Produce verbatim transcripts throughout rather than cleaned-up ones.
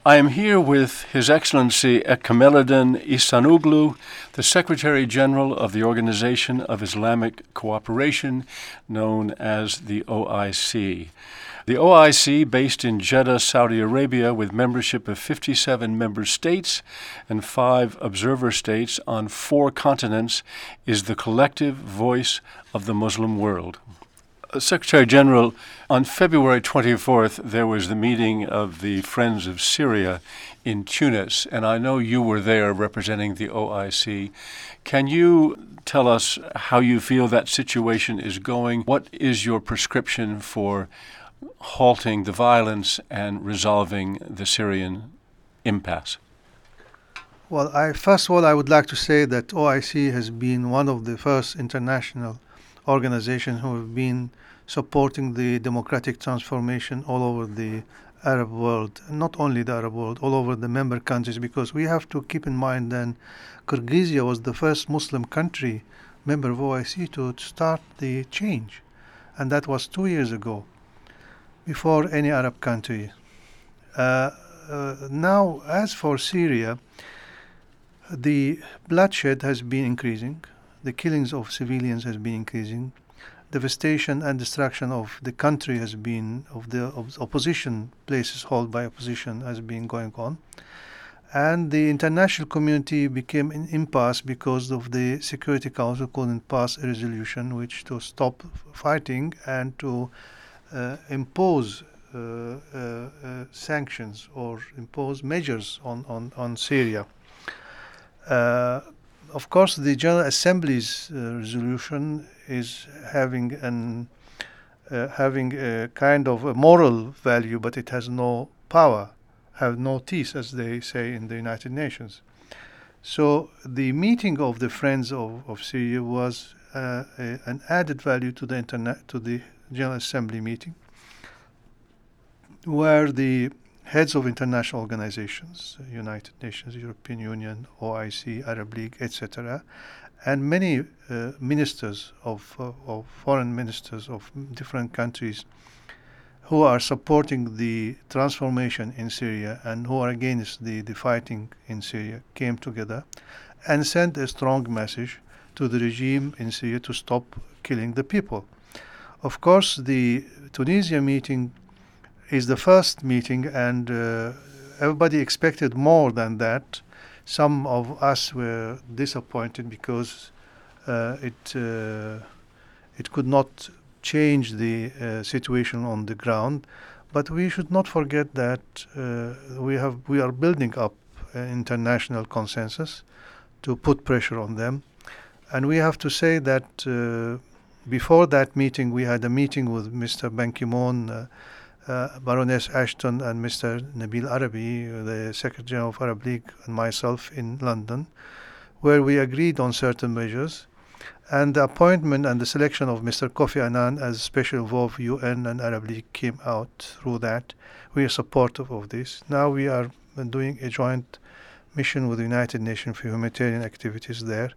I am here with His Excellency Ekameluddin Ihsanoglu, the Secretary General of the Organization of Islamic Cooperation, known as the O I C. The O I C, based in Jeddah, Saudi Arabia, with membership of fifty-seven member states and five observer states on four continents, is the collective voice of the Muslim world. Secretary General, on February twenty-fourth, there was the meeting of the Friends of Syria in Tunis, and I know you were there representing the O I C. Can you tell us how you feel that situation is going? What is your prescription for halting the violence and resolving the Syrian impasse? Well, I, first of all, I would like to say that O I C has been one of the first international organizations who have been supporting the democratic transformation all over the Arab world, not only the Arab world, all over the member countries, because we have to keep in mind that Kyrgyzia was the first Muslim country member of O I C to start the change, and that was two years ago, before any Arab country. Uh, uh, now, as for Syria, the bloodshed has been increasing. The killings of civilians has been increasing. Devastation and destruction of the country has been, of the of opposition, places held by opposition has been going on. And the international community became an impasse because of the Security Council couldn't pass a resolution which to stop fighting and to uh, impose uh, uh, uh, sanctions or impose measures on, on, on Syria. Uh, Of course, the General Assembly's uh, resolution is having an uh, having a kind of a moral value, but it has no power, have no teeth, as they say in the United Nations. So the meeting of the Friends of, of Syria was uh, a, an added value to the internet to the General Assembly meeting, where the heads of international organizations, United Nations, European Union, O I C, Arab League, et cetera, and many uh, ministers of, uh, of foreign ministers of different countries who are supporting the transformation in Syria and who are against the, the fighting in Syria came together and sent a strong message to the regime in Syria to stop killing the people. Of course, the Tunisia meeting is the first meeting, and uh, everybody expected more than that. Some of us were disappointed because uh, it uh, it could not change the uh, situation on the ground. But we should not forget that uh, we have we are building up an international consensus to put pressure on them, and we have to say that uh, before that meeting we had a meeting with Mister Ban Ki-moon, Uh, Uh, Baroness Ashton and Mister Nabil Arabi, the Secretary General of Arab League, and myself in London, where we agreed on certain measures. And the appointment and the selection of Mister Kofi Annan as Special Envoy of U N and Arab League came out through that. We are supportive of this. Now we are doing a joint mission with the United Nations for humanitarian activities there.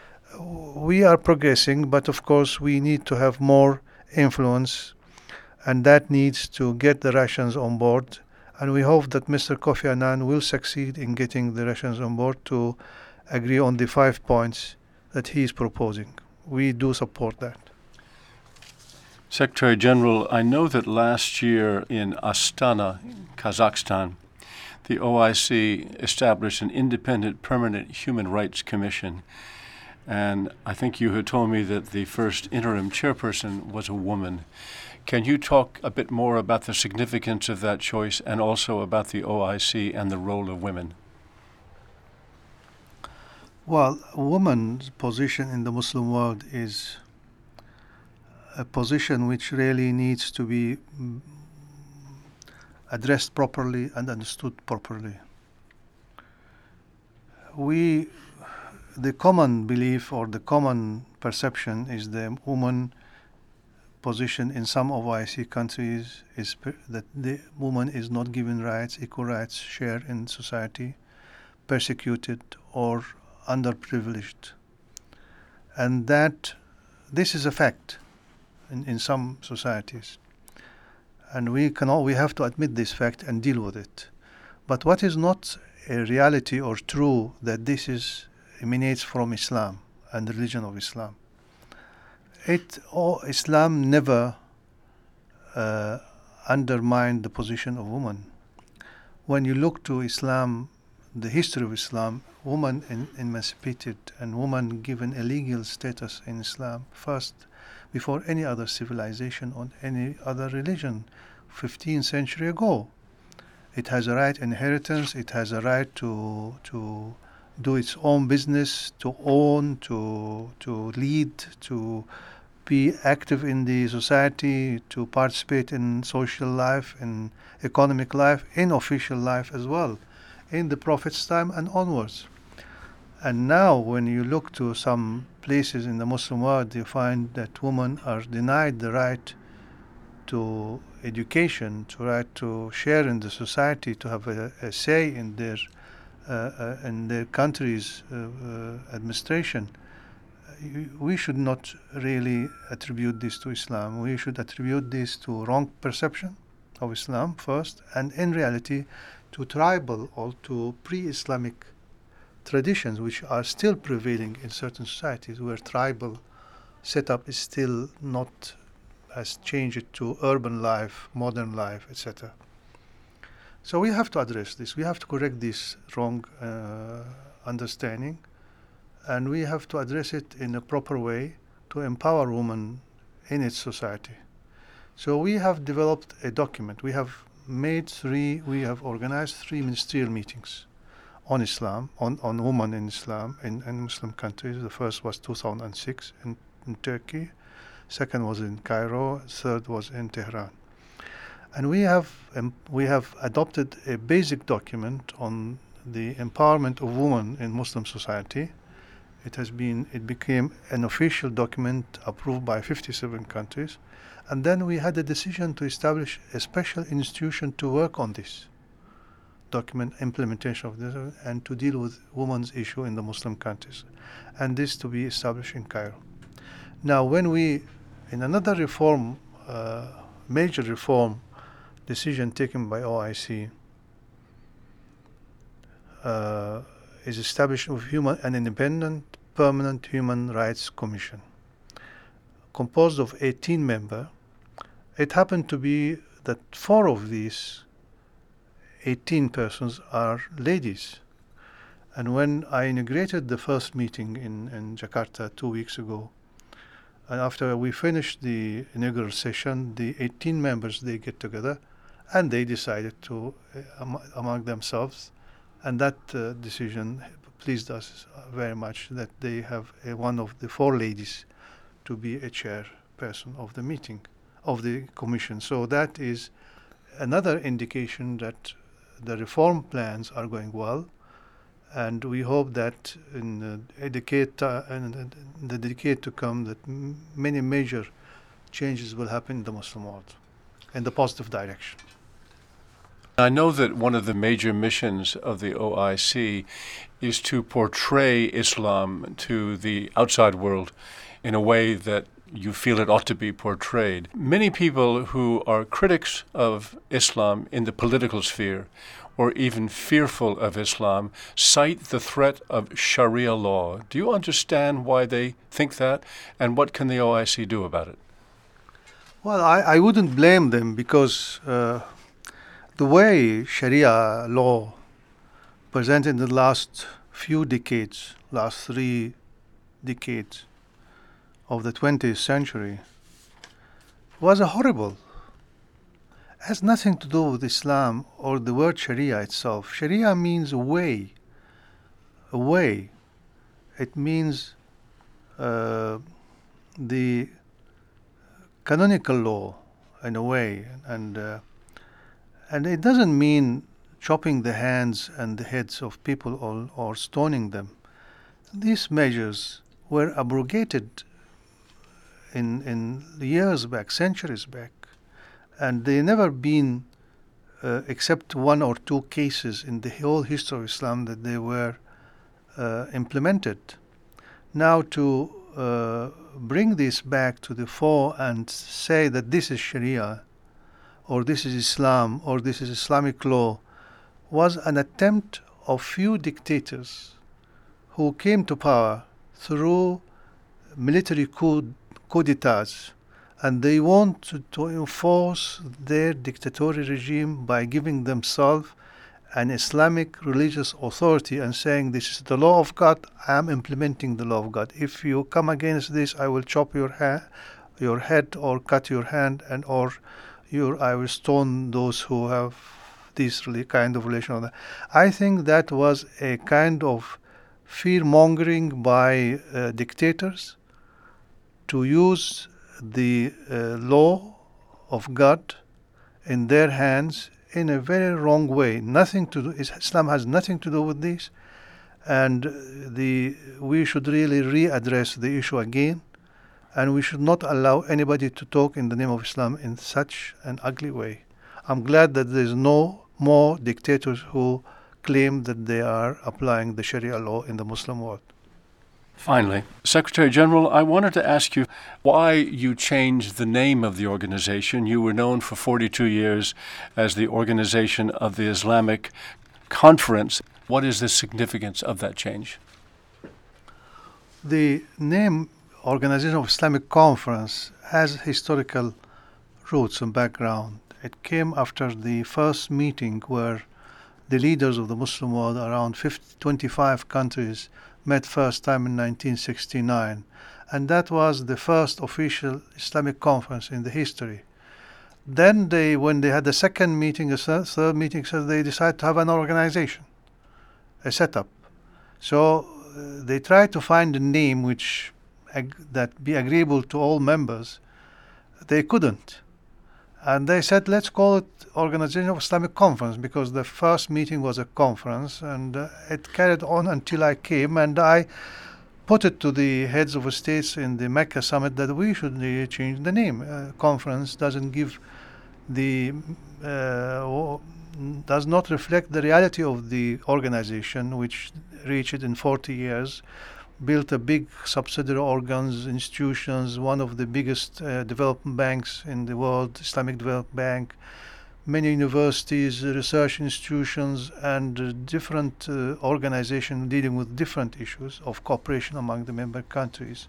We are progressing, but of course we need to have more influence, and that needs to get the Russians on board. And we hope that Mister Kofi Annan will succeed in getting the Russians on board to agree on the five points that he is proposing. We do support that. Secretary General, I know that last year in Astana, Kazakhstan, the O I C established an independent permanent human rights commission. And I think you had told me that the first interim chairperson was a woman. Can you talk a bit more about the significance of that choice and also about the O I C and the role of women? Well, a woman's position in the Muslim world is a position which really needs to be addressed properly and understood properly. We, the common belief or the common perception is the woman position in some of O I C countries is per- that the woman is not given rights, equal rights, share in society, persecuted or underprivileged. And that this is a fact in, in some societies. And we can all, we have to admit this fact and deal with it. But what is not a reality or true that this is emanates from Islam and the religion of Islam. It oh, Islam never uh, undermined the position of women. When you look to Islam, the history of Islam, women in, emancipated and women given a legal status in Islam first before any other civilization or any other religion fifteenth century ago. It has a right inheritance, it has a right to to do its own business, to own, to to lead, to be active in the society, to participate in social life, in economic life, in official life as well, in the Prophet's time and onwards. And now when you look to some places in the Muslim world, you find that women are denied the right to education, to right to share in the society, to have a, a say in their uh, uh, in their country's uh, uh, administration. We should not really attribute this to Islam. We should attribute this to wrong perception of Islam first, and in reality to tribal or to pre-Islamic traditions which are still prevailing in certain societies where tribal setup is still not has changed to urban life, modern life, et cetera. So we have to address this. We have to correct this wrong uh, understanding, and we have to address it in a proper way to empower women in its society. So we have developed a document. We have made three, we have organized three ministerial meetings on Islam, on, on women in Islam in, in Muslim countries. The first was two thousand six in, in Turkey. Second was in Cairo. Third was in Tehran. And we have um, we have adopted a basic document on the empowerment of women in Muslim society. It has been it became an official document approved by fifty-seven countries, and then we had a decision to establish a special institution to work on this document implementation of this and to deal with women's issue in the Muslim countries, and this to be established in Cairo. Now, when we in another reform, uh, major reform decision taken by O I C, uh, is established of human, an independent, permanent human rights commission composed of eighteen members. It happened to be that four of these eighteen persons are ladies. And when I inaugurated the first meeting in, in Jakarta two weeks ago, and after we finished the inaugural session, the eighteen members, they get together and they decided to, uh, am- among themselves, and that uh, decision pleased us very much, that they have uh, one of the four ladies to be a chairperson of the meeting, of the commission. So that is another indication that the reform plans are going well, and we hope that in a decade, uh, in the decade to come, that m- many major changes will happen in the Muslim world in the positive direction. I know that one of the major missions of the O I C is to portray Islam to the outside world in a way that you feel it ought to be portrayed. Many people who are critics of Islam in the political sphere, or even fearful of Islam, cite the threat of Sharia law. Do you understand why they think that, and what can the O I C do about it? Well, I, I wouldn't blame them, because uh, the way Sharia law presented in the last few decades, last three decades of the twentieth century, was a horrible. It has nothing to do with Islam or the word Sharia itself. Sharia means a way, a way. It means uh, the canonical law in a way, and uh, and it doesn't mean chopping the hands and the heads of people or, or stoning them. These measures were abrogated in in years back, centuries back, and they never been, uh, except one or two cases in the whole history of Islam, that they were uh, implemented. Now to uh, bring this back to the fore and say that this is Sharia, or this is Islam, or this is Islamic law, was an attempt of few dictators who came to power through military coup, coup d'etats, and they want to, to enforce their dictatorial regime by giving themselves an Islamic religious authority and saying, this is the law of God, I am implementing the law of God. If you come against this, I will chop your ha- your head or cut your hand, and or your, I will stone those who have this really kind of relation. I think that was a kind of fear-mongering by uh, dictators to use the uh, law of God in their hands in a very wrong way. Nothing to do, Islam has nothing to do with this, and the we should really readdress the issue again, and we should not allow anybody to talk in the name of Islam in such an ugly way. I'm glad that there's no more dictators who claim that they are applying the Sharia law in the Muslim world. Finally, Secretary General, I wanted to ask you why you changed the name of the organization. You were known for forty-two years as the Organization of the Islamic Conference. What is the significance of that change? The name Organization of Islamic Conference has historical roots and background. It came after the first meeting where the leaders of the Muslim world, around fifty, twenty-five countries, met first time in nineteen sixty-nine, and that was the first official Islamic conference in the history. Then they, when they had the second meeting, a third meeting, so they decided to have an organization, a setup. So uh, they tried to find a name which ag- that be agreeable to all members. They couldn't. And they said, let's call it Organization of Islamic Conference, because the first meeting was a conference, and uh, it carried on until I came, and I put it to the heads of states in the Mecca summit that we should uh, change the name. Uh, conference doesn't give the, uh, does not reflect the reality of the organization, which reached in forty years, built a big subsidiary organs, institutions, one of the biggest uh, development banks in the world, Islamic Development Bank, many universities, research institutions, and uh, different uh, organizations dealing with different issues of cooperation among the member countries.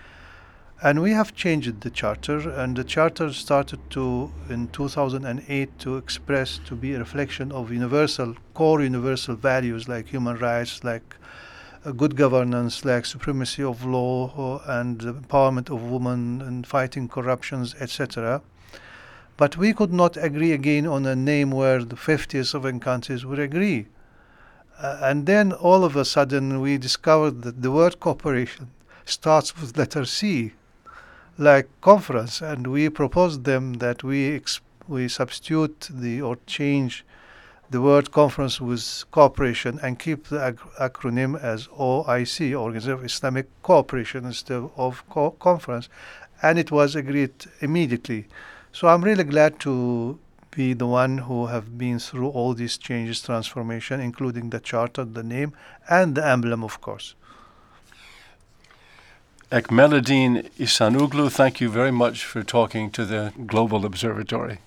And we have changed the charter, and the charter started to, in two thousand eight, to express, to be a reflection of universal, core universal values like human rights, like good governance, like supremacy of law and empowerment of women and fighting corruptions, et cetera. But we could not agree again on a name where the fifty-seven countries would agree. Uh, and then all of a sudden we discovered that the word cooperation starts with letter C, like conference, and we proposed them that we ex- we substitute the or change the word conference with cooperation and keep the ag- acronym as O I C, Organization of Islamic Cooperation, instead of co- conference, and it was agreed immediately. So I'm really glad to be the one who have been through all these changes, transformation, including the charter, the name, and the emblem, of course. Ekmeleddin Ihsanoglu, thank you very much for talking to the Global Observatory.